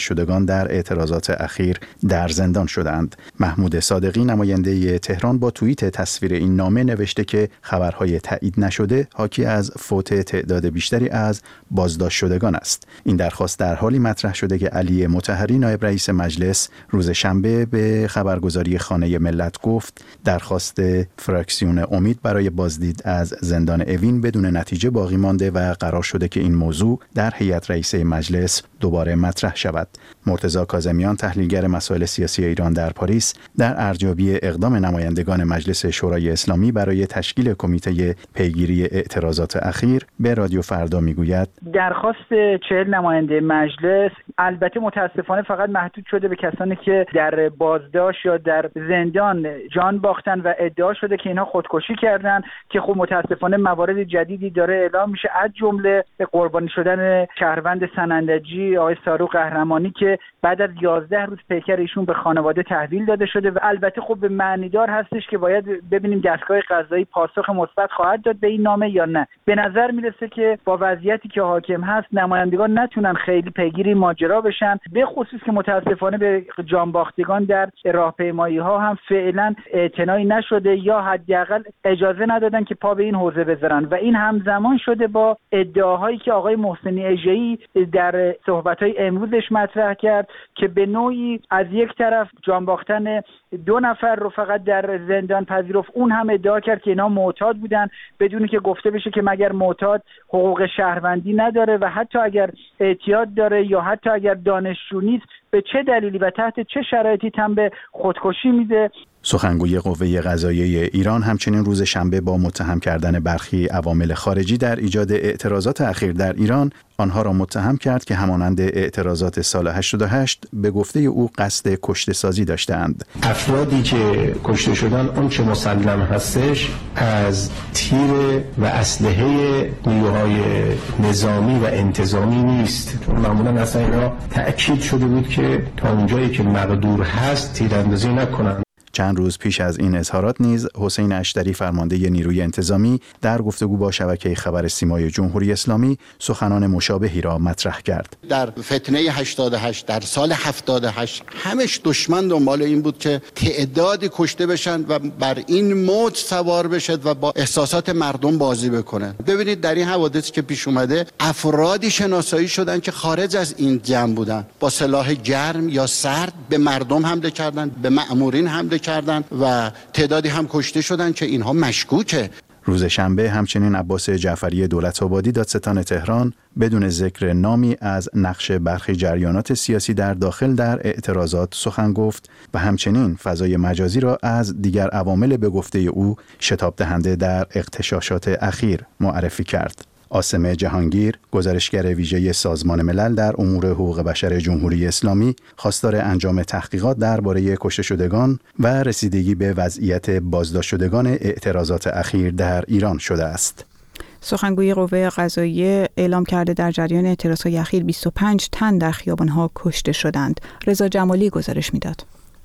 شدگان در اعتراضات اخیر در زندان شدند. محمود صادقی نماینده تهران با توییت تصویر این نامه نوشته که خبرهای تایید نشده حاکی از فوت تعداد بیشتری از بازداشت شدگان است. این درخواست در حالی مطرح شده که علی مطهری نایب رئیس مجلس روز شنبه به خبرگزاری خانه ملت گفت درخواست فراکسیون امید برای بازدید از زندان اوین بدون نتیجه باقی مانده و قرار شده که این موضوع در هیئت رئیسه مجلس دوباره مطرح شود. مرتضی کاظمیان تحلیلگر مسائل سیاسی ایران در پاریس در ارزیابی اقدام نمایندگان مجلس شورای اسلامی برای تشکیل کمیته پیگیری اعتراضات اخیر به رادیو فردا میگوید درخواست 40 نماینده مجلس البته متاسفانه فقط محدود شده به کسانی که در بازداشت یا در زندان جان باختن و ادعا شده که اینها خودکشی کردن که خب متاسفانه موارد جدیدی داره اعلام میشه، از جمله قربانی شدن شهروند سنندجی آقای ساروق قهرمانی که بعد از 11 روز پیکر ایشون به خانواده تحویل داده شده و البته خب به معنیدار هستش که باید ببینیم دستگاه قضایی پاسخ مثبت خواهد داد به این نامه یا نه. به نظر میرسه که با وضعیتی که حاکم هست نمایندگان نتونن خیلی پیگیری ماجرا بشن، به خصوص که متاسفانه به جانباختگان در راهپیمایی ها هم فعلا اعتنایی نشده یا حداقل اجازه ندادن که پا به این حوزه بذارن و این همزمان شده با ادعاهایی که آقای محسنی اژه‌ای در صحبت‌های امروزش مطرح کرد که به نوعی از یک طرف جانباختن 2 نفر رو فقط در زندان پذیرفت، اون هم ادعا کرد که اینا معتاد بودن بدون که گفته بشه که مگر معتاد حقوق شهروندی نداره و حتی اگر اعتیاد داره یا حتی اگر دانشجو نیست به چه دلیلی و تحت چه شرایطی تن به خودکشی میده. سخنگوی قوه قضاییه ایران همچنین روز شنبه با متهم کردن برخی عوامل خارجی در ایجاد اعتراضات اخیر در ایران آنها را متهم کرد که همانند اعتراضات سال 88 به گفته او قصد کشته سازی داشتند. افرادی که کشته شدن اون چه مسلم هستش از تیر و اسلحه نیروهای نظامی و انتظامی نیست، چون معمولا اصلا اینا تأکید شده بود که تا اونجایی که مقدور هست تیراندازی نکنند. چند روز پیش از این اظهارات نیز حسین اشتری فرمانده نیروی انتظامی در گفتگو با شبکه خبر سیمای جمهوری اسلامی سخنان مشابهی را مطرح کرد. در فتنه 88 در سال 78 همش دشمن دنبال این بود که تعدادی کشته بشن و بر این موج سوار بشد و با احساسات مردم بازی بکنن. ببینید در این حوادثی که پیش اومده افرادی شناسایی شدن که خارج از این جمع بودن، با سلاح گرم یا سرد به مردم حمله کردن، به مأمورین حمله کردن و تعدادی هم کشته شدن که اینها مشکوکه. روز شنبه همچنین عباس جعفری دولت‌آبادی دادستان تهران بدون ذکر نامی از نقش برخی جریانات سیاسی در داخل در اعتراضات سخن گفت و همچنین فضای مجازی را از دیگر عوامل به گفته او شتاب دهنده در اغتشاشات اخیر معرفی کرد. عاصم جهانگیر، گزارشگر ویژه سازمان ملل در امور حقوق بشر جمهوری اسلامی، خواستار انجام تحقیقات درباره کشته شدگان و رسیدگی به وضعیت بازداشت شدگان اعتراضات اخیر در ایران شده است. سخنگوی قوه قضاییه اعلام کرده در جریان اعتراضات اخیر 25 تن در خیابان‌ها کشته شدند. رضا جمالی گزارش میداد.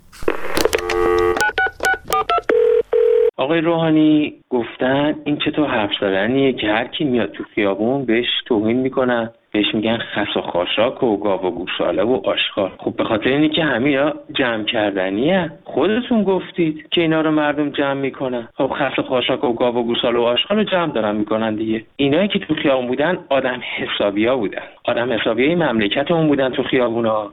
آقای روحانی گفتن این چطور حرف زدنیه که هر کی میاد تو خیابون بهش توهین میکنن، بهش میگن خس و خاشاک و گاو و گوساله و آشغال. خب به خاطر اینی که همینا جمع کردنیه. خودتون گفتید که اینا رو مردم جمع میکنن. خب خس و خاشاک و گاو و گوساله و آشغال رو جمع دارن میکنن دیگه. اینایی که تو خیابون بودن آدم حسابیا بودن. آدم حسابیای مملکتمون بودن تو خیابونا.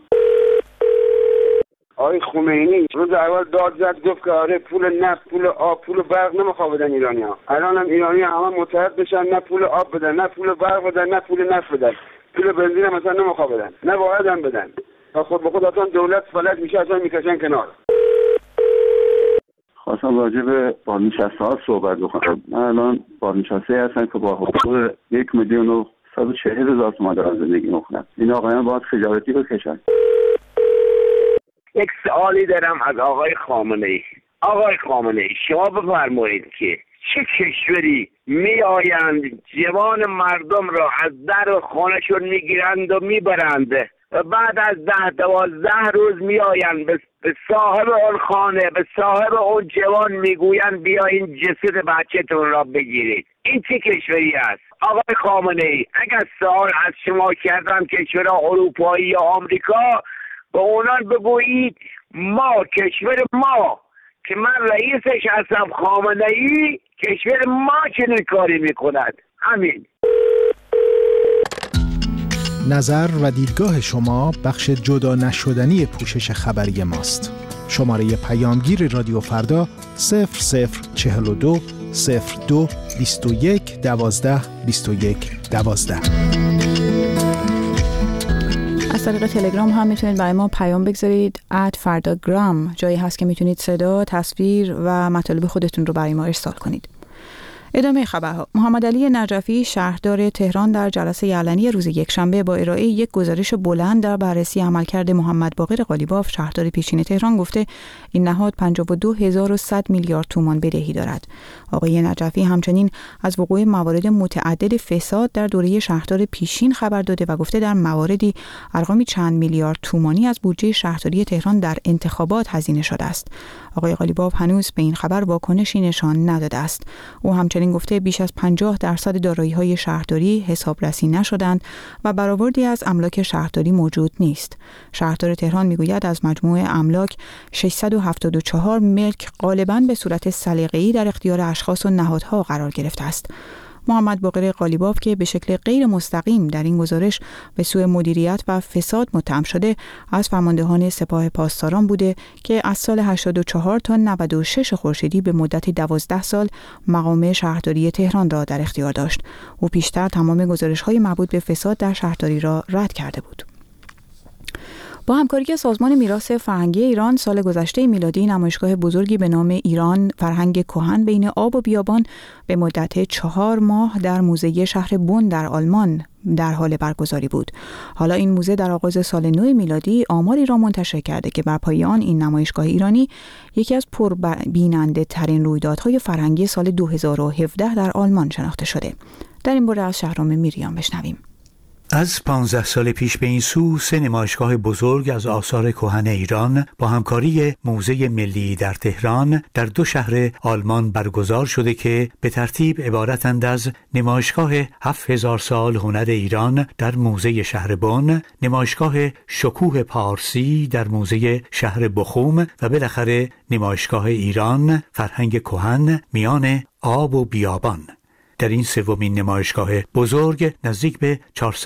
آقای خمینی روز اول داد زد گفت که آره پول نفت، پول آب، پول برق نمیخواد بدن ایرانی‌ها. الان هم ایرانی‌ها همه متحد بشن، نه پول آب بدن، نه پول برق بدن، نه پول نفت بدن. پول بنزین هم مثلا نمیخواد بدن، نه باید هم بدن. تا خود به خود اصلا دولت فلج میشه، اصلا میکشن کنار. خواستم راجع به بازنشسته‌ها صحبت بکنم. من الان بازنشسته هستم که با حقوق 1,140,000 تومان دارن زندگی میکنن. این آقایان باید خجالتی بکشن. یک سوالی دارم از آقای خامنه‌ای. آقای خامنه‌ای شما بفرمایید که چه کشوری می آیند جوان مردم را از در خانهشون میگیرند و میبرند و بعد از 10-12 روز می آیند به صاحب اون خانه، به صاحب اون جوان میگویند بیاین جسد بچه‌تون را بگیرید. این چه کشوری است؟ آقای خامنه‌ای اگر سوال از شما کردم کشور اروپایی یا آمریکا، به اونان بگویید ما کشور ما که من رئیسش هستم خامنه‌ای، کشور ما چنین کاری میکند. همین. نظر و دیدگاه شما بخش جدا نشدنی پوشش خبری ماست. شماره پیامگیر رادیو فردا 0042 02 21 12 21 12. از طریق تلگرام هم میتونید برای ما پیام بگذارید @فرdagram، جایی هست که میتونید صدا، تصویر و مطالب خودتون رو برای ما ارسال کنید. ادامه خبرها. محمد علی نجفی شهردار تهران در جلسه علنی روز یکشنبه با ارائه یک گزارش بلند در بررسی عملکرد محمد باقر قالیباف شهردار پیشین تهران گفته این نهاد 52100 میلیارد تومان بدهی دارد. آقای نجفی همچنین از وقوع موارد متعدد فساد در دوره شهردار پیشین خبر داده و گفته در مواردی ارقامی چند میلیارد تومانی از بودجه شهرداری تهران در انتخابات هزینه شده است. آقای قالیباف هنوز به این خبر واکنشی نشان نداده است. او همچنین گفته بیش از 50% دارایی‌های شهرداری حسابرسی نشدند و برآوردی از املاک شهرداری موجود نیست. شهردار تهران میگوید از مجموع املاک 674 ملک غالباً به صورت سلیقه‌ای در اختیار اشخاص و نهادها قرار گرفته است. محمد باقر قالیباف که به شکل غیر مستقیم در این گزارش به سوء مدیریت و فساد متهم شده، از فرماندهان سپاه پاسداران بوده که از سال 84 تا 96 خورشیدی به مدت 12 سال مقام شهرداری تهران را در اختیار داشت. او پیشتر تمام گزارش‌های مربوط به فساد در شهرداری را رد کرده بود. با همکاری سازمان میراث فرهنگی ایران سال گذشته میلادی نمایشگاه بزرگی به نام ایران فرهنگ کهن بین آب و بیابان به مدت 4 ماه در موزه شهر بن در آلمان در حال برگزاری بود. حالا این موزه در آغاز سال نو میلادی آماری را منتشر کرده که بر پایه آن این نمایشگاه ایرانی یکی از پربیننده ترین رویدادهای فرهنگی سال 2017 در آلمان شناخته شده. در این باره از شهرام میریان بشنویم. از 15 سال پیش به این سو 3 نمایشگاه بزرگ از آثار کهن ایران با همکاری موزه ملی در تهران در 2 شهر آلمان برگزار شده که به ترتیب عبارتند از نمایشگاه 7000 سال هنر ایران در موزه شهر بن، نمایشگاه شکوه پارسی در موزه شهر بخوم و بالاخره نمایشگاه ایران فرهنگ کهن میان آب و بیابان. در این سومین نمایشگاه بزرگ نزدیک به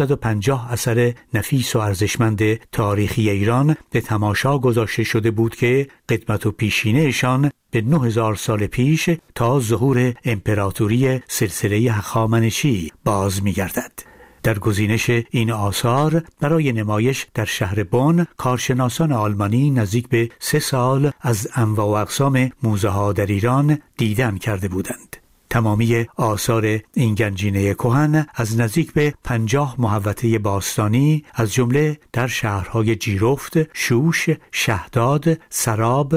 450 اثر نفیس و ارزشمند تاریخی ایران به تماشا گذاشته شده بود که قدمت و پیشینه‌شان به 9000 سال پیش تا ظهور امپراتوری سلسله هخامنشی باز می‌گردد. در گزینش این آثار برای نمایش در شهر بن کارشناسان آلمانی نزدیک به 3 سال از انواع و اقسام موزه‌ها در ایران دیدن کرده بودند. تمامی آثار این گنجینه کهن از نزدیک به 50 محوطه باستانی از جمله در شهرهای جیرفت، شوش، شهداد، سراب،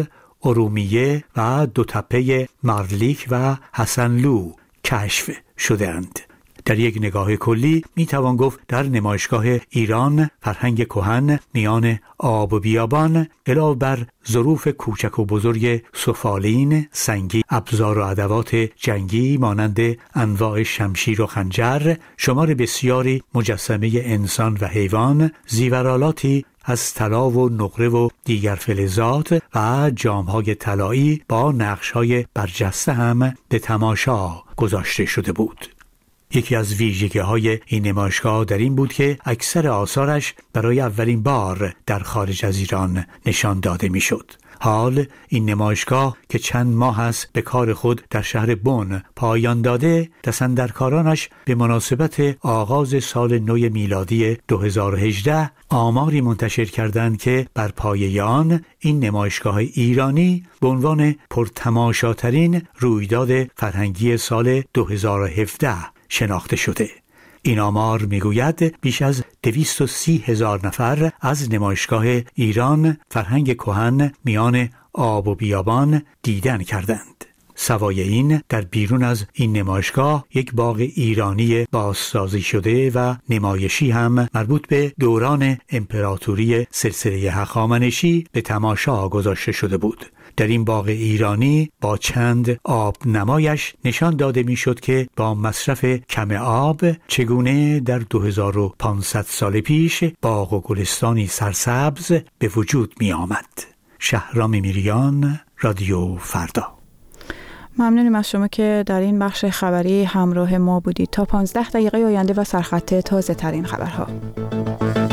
ارومیه و دوتپه مارلیک و حسنلو کشف شده‌اند. در یک نگاه کلی می توان گفت در نمایشگاه ایران فرهنگ کهن میان آب و بیابان علاوه بر ظروف کوچک و بزرگ سفالین، سنگی، ابزار و ادوات جنگی مانند انواع شمشیر و خنجر، شمار بسیاری مجسمه انسان و حیوان، زیورالاتی از طلا و نقره و دیگر فلزات و جام‌های طلایی با نقش‌های برجسته هم به تماشا گذاشته شده بود. یکی از ویژگی‌های این نمایشگاه در این بود که اکثر آثارش برای اولین بار در خارج از ایران نشان داده می‌شد. حال این نمایشگاه که چند ماه است به کار خود در شهر بن پایان داده، دستاندرکارانش به مناسبت آغاز سال نو میلادی 2018 آماری منتشر کردند که بر پایه آن این نمایشگاه ایرانی به عنوان پرتماشاترین رویداد فرهنگی سال 2017 شناخته شده. این آمار میگوید بیش از 230,000 نفر از نمایشگاه ایران فرهنگ کهن میان آب و بیابان دیدن کردند. سوای این در بیرون از این نمایشگاه یک باغ ایرانی بازسازی شده و نمایشی هم مربوط به دوران امپراتوری سلسله هخامنشی به تماشا گذاشته شده بود. در این باغ ایرانی با چند آب نمایش نشان داده می شد که با مصرف کم آب چگونه در 2500 سال پیش باغ و گلستانی سرسبز به وجود می آمد. شهرام میریان، رادیو فردا. ممنونیم از شما که در این بخش خبری همراه ما بودید. تا 15 دقیقه آینده و سرخط تازه ترین خبرها.